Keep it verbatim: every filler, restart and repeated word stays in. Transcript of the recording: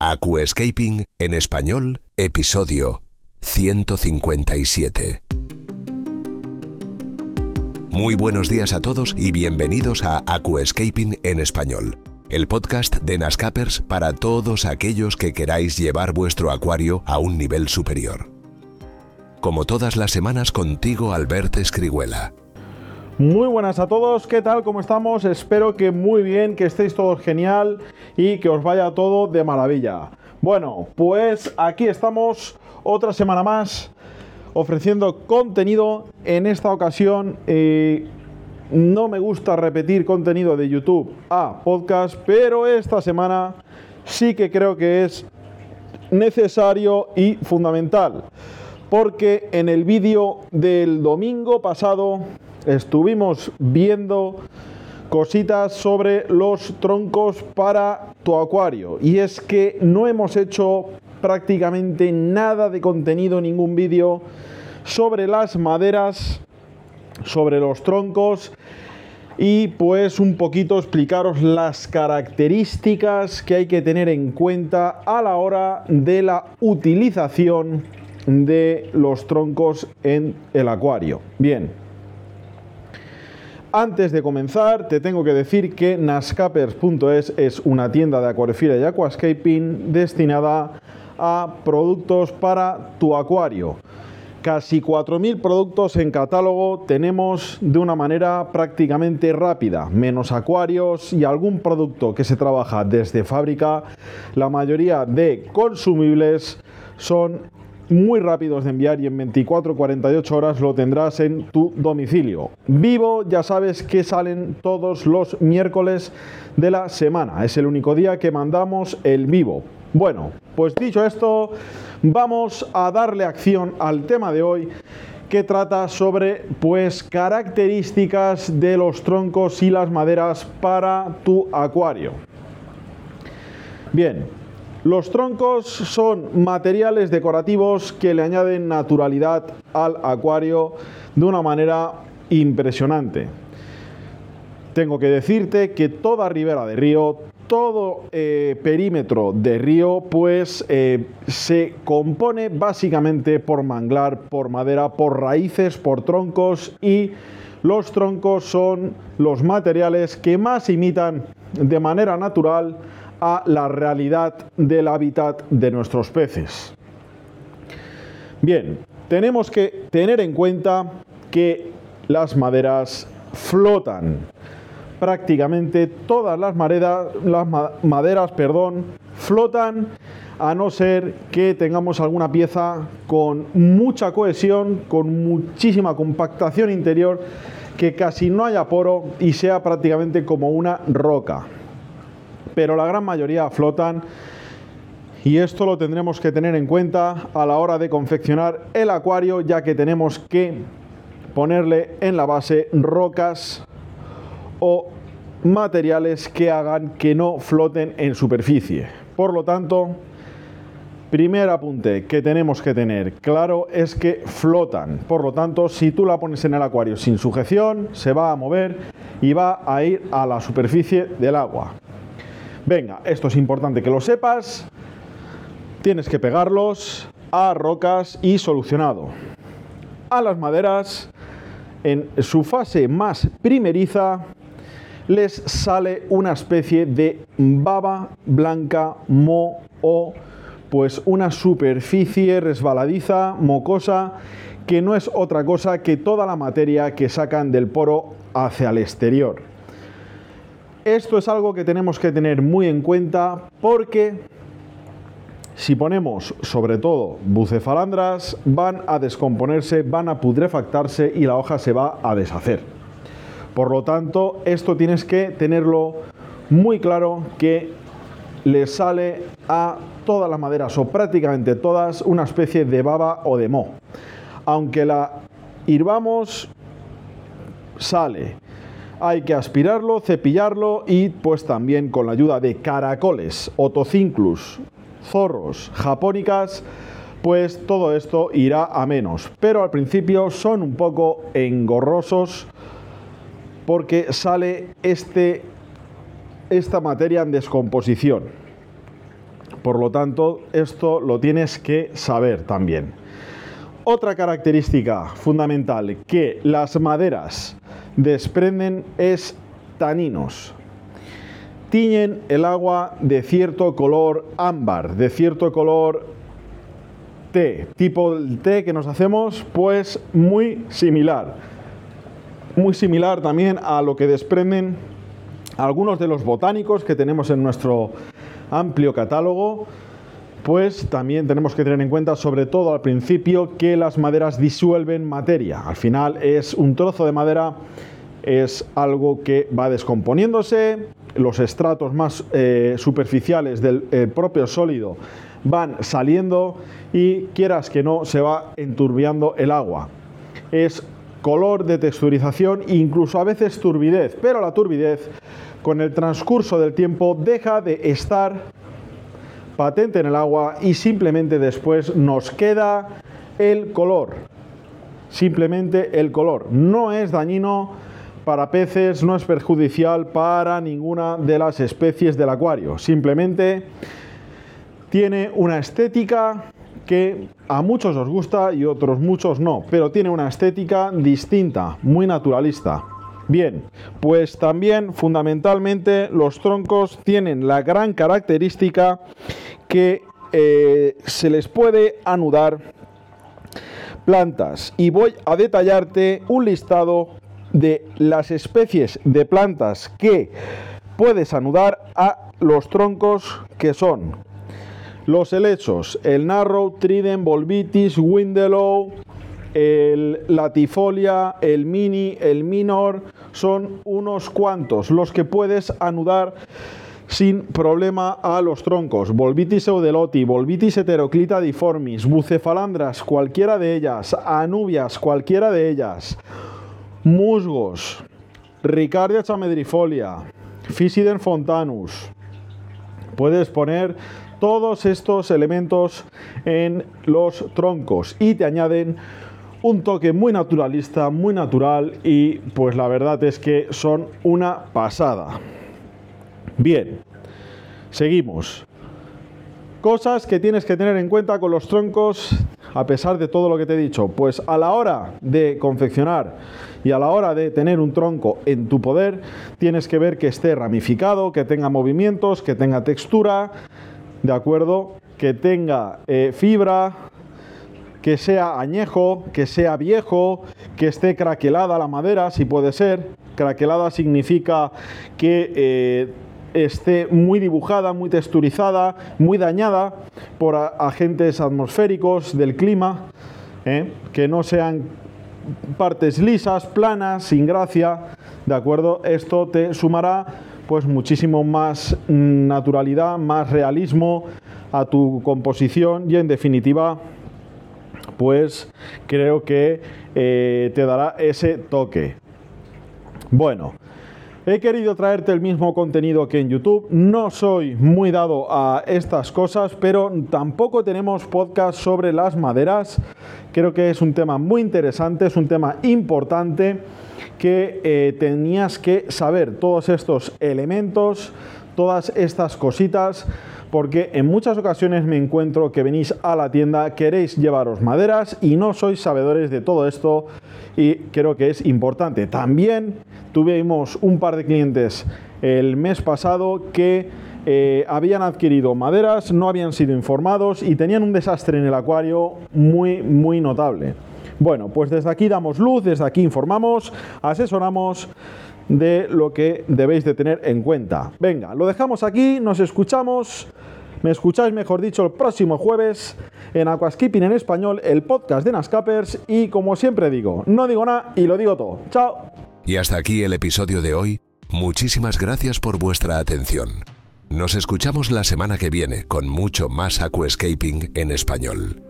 Aquascaping en español, episodio ciento cincuenta y siete. Muy buenos días a todos y bienvenidos a Aquascaping en español, el podcast de Nascapers para todos aquellos que queráis llevar vuestro acuario a un nivel superior. Como todas las semanas, contigo, Albert Escrihuela. Muy buenas a todos, ¿qué tal? ¿Cómo estamos? Espero que muy bien, que estéis todos genial y que os vaya todo de maravilla. Bueno, pues aquí estamos otra semana más ofreciendo contenido. En esta ocasión eh, no me gusta repetir contenido de YouTube a podcast, pero esta semana sí que creo que es necesario y fundamental, porque en el vídeo del domingo pasado estuvimos viendo cositas sobre los troncos para tu acuario, y es que no hemos hecho prácticamente nada de contenido, ningún vídeo sobre las maderas, sobre los troncos, y pues un poquito explicaros las características que hay que tener en cuenta a la hora de la utilización de los troncos en el acuario. Bien, antes de comenzar, te tengo que decir que Nascapers punto es es una tienda de acuariofilia y aquascaping destinada a productos para tu acuario. Casi cuatro mil productos en catálogo tenemos de una manera prácticamente rápida, menos acuarios y algún producto que se trabaja desde fábrica. La mayoría de consumibles son muy rápidos de enviar y en veinticuatro a cuarenta y ocho horas lo tendrás en tu domicilio. Vivo, ya sabes que salen todos los miércoles de la semana. Es el único día que mandamos el Vivo. Bueno, pues dicho esto, vamos a darle acción al tema de hoy, que trata sobre pues características de los troncos y las maderas para tu acuario. Bien, los troncos son materiales decorativos que le añaden naturalidad al acuario de una manera impresionante. Tengo que decirte que toda ribera de río, todo eh, perímetro de río, pues eh, se compone básicamente por manglar, por madera, por raíces, por troncos, y los troncos son los materiales que más imitan de manera natural a la realidad del hábitat de nuestros peces. Bien, tenemos que tener en cuenta que las maderas flotan. Prácticamente todas las, maderas, las maderas perdón, flotan, a no ser que tengamos alguna pieza con mucha cohesión, con muchísima compactación interior, que casi no haya poro y sea prácticamente como una roca. Pero la gran mayoría flotan, y esto lo tendremos que tener en cuenta a la hora de confeccionar el acuario, ya que tenemos que ponerle en la base rocas o materiales que hagan que no floten en superficie. Por lo tanto, primer apunte que tenemos que tener claro es que flotan. Por lo tanto, si tú la pones en el acuario sin sujeción, se va a mover y va a ir a la superficie del agua. Venga, esto es importante que lo sepas. Tienes que pegarlos a rocas y solucionado. A las maderas, en su fase más primeriza, les sale una especie de baba blanca, moho, o pues una superficie resbaladiza, mocosa, que no es otra cosa que toda la materia que sacan del poro hacia el exterior. Esto es algo que tenemos que tener muy en cuenta, porque si ponemos sobre todo bucefalandras, van a descomponerse, van a putrefactarse y la hoja se va a deshacer. Por lo tanto, esto tienes que tenerlo muy claro, que le sale a todas las maderas, o prácticamente todas, una especie de baba o de moho. Aunque la hirvamos, sale. Hay que aspirarlo, cepillarlo y pues también con la ayuda de caracoles, Otocinclus, zorros, japónicas, pues todo esto irá a menos. Pero al principio son un poco engorrosos porque sale este, esta materia en descomposición. Por lo tanto, esto lo tienes que saber también. Otra característica fundamental que las maderas desprenden es taninos. Tiñen el agua de cierto color ámbar, de cierto color té, tipo el té que nos hacemos, pues muy similar. Muy similar también a lo que desprenden algunos de los botánicos que tenemos en nuestro amplio catálogo. Pues también tenemos que tener en cuenta, sobre todo al principio, que las maderas disuelven materia. Al final es un trozo de madera, es algo que va descomponiéndose, los estratos más eh, superficiales del eh, propio sólido van saliendo y, quieras que no, se va enturbiando el agua. Es color de texturización, incluso a veces turbidez, pero la turbidez con el transcurso del tiempo deja de estar patente en el agua y simplemente después nos queda el color. Simplemente el color. No es dañino para peces, no es perjudicial para ninguna de las especies del acuario. Simplemente tiene una estética que a muchos os gusta y otros muchos no, pero tiene una estética distinta, muy naturalista. Bien, pues también fundamentalmente los troncos tienen la gran característica que eh, se les puede anudar plantas, y voy a detallarte un listado de las especies de plantas que puedes anudar a los troncos, que son los helechos, el narrow, trident, volvitis, windelow, el latifolia, el mini, el minor. Son unos cuantos los que puedes anudar sin problema a los troncos. Volvitis eudeloti, Volvitis heteroclita difformis, bucefalandras, cualquiera de ellas, anubias, cualquiera de ellas, musgos, Ricardia chamedrifolia, Physidem fontanus. Puedes poner todos estos elementos en los troncos y te añaden un toque muy naturalista, muy natural, y pues la verdad es que son una pasada. Bien, seguimos. Cosas que tienes que tener en cuenta con los troncos, a pesar de todo lo que te he dicho. Pues a la hora de confeccionar y a la hora de tener un tronco en tu poder, tienes que ver que esté ramificado, que tenga movimientos, que tenga textura, ¿de acuerdo? Que tenga eh, fibra, que sea añejo, que sea viejo, que esté craquelada la madera, si puede ser. Craquelada significa que eh, esté muy dibujada, muy texturizada, muy dañada por a, agentes atmosféricos del clima, ¿eh? Que no sean partes lisas, planas, sin gracia, ¿de acuerdo? Esto te sumará pues muchísimo más naturalidad, más realismo a tu composición y, en definitiva, pues creo que eh, te dará ese toque. Bueno, he querido traerte el mismo contenido que en YouTube. No soy muy dado a estas cosas, pero tampoco tenemos podcast sobre las maderas. Creo que es un tema muy interesante, es un tema importante que eh, tenías que saber todos estos elementos, todas estas cositas, porque en muchas ocasiones me encuentro que venís a la tienda, queréis llevaros maderas y no sois sabedores de todo esto, y creo que es importante. También tuvimos un par de clientes el mes pasado que eh, habían adquirido maderas, no habían sido informados y tenían un desastre en el acuario muy, muy notable. Bueno, pues desde aquí damos luz, desde aquí informamos, asesoramos de lo que debéis de tener en cuenta. Venga, lo dejamos aquí, nos escuchamos, me escucháis mejor dicho el próximo jueves en Aquascaping en español, el podcast de Nascapers, y como siempre digo, no digo nada y lo digo todo. ¡Chao! Y hasta aquí el episodio de hoy. Muchísimas gracias por vuestra atención. Nos escuchamos la semana que viene con mucho más Aquascaping en español.